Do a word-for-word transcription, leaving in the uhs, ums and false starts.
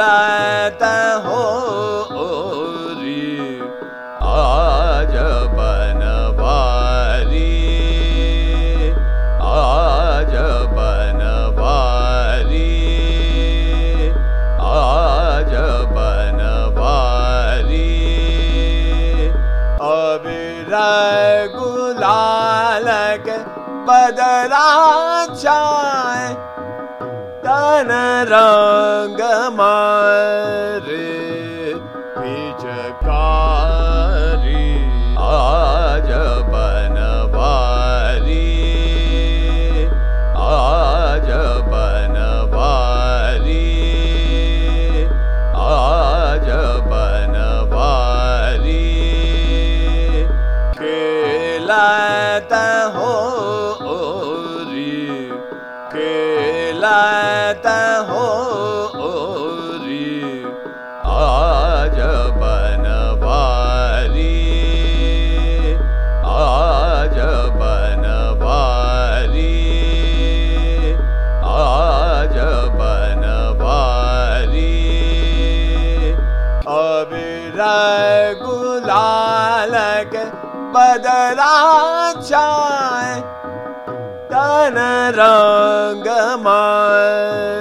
खेलत हो री आज बनवारी, आज बनवारी, आज बनवारी। अबीर गुलाल के बदला जाए तन रंग मारे पिचकारी, आज बनवारी, आज बनवारी, आज बनवारी। खेलत हो री, खेलत हो री आज बनवारी, आज बनवारी, आज बनवारी। अबीर गुलाल के बदला जाए तन रंग मारे